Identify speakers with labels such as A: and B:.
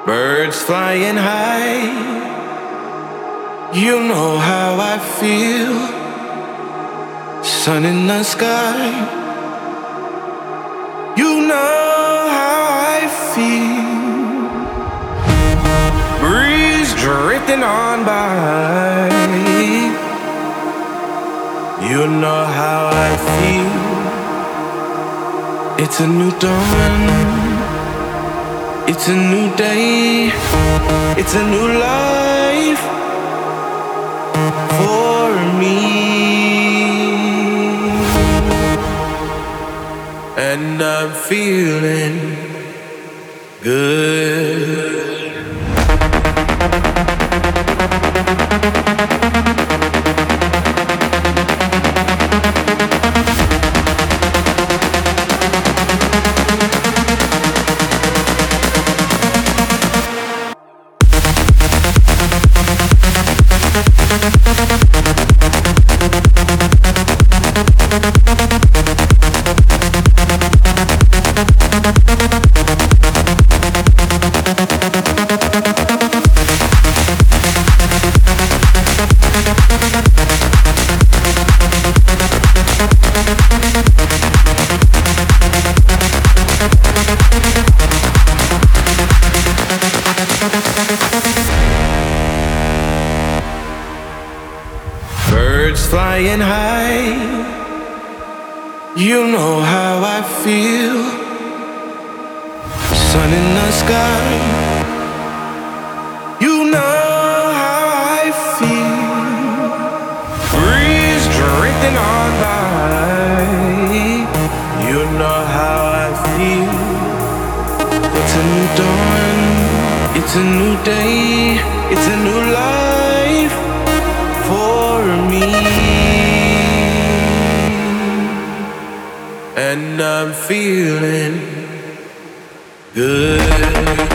A: Birds flying high, you know how I feel. Sun in the sky, you know how I feel. Breeze drifting on by, you know how I feel. It's a new dawn. It's a new day, it's a new life for me. And I'm feeling good. Birds flying high, you know how I feel. Sun in the sky, you know how I feel. Breeze drifting on by, you know how I feel. It's a new dawn, it's a new day, it's a new life for me. And I'm feeling good.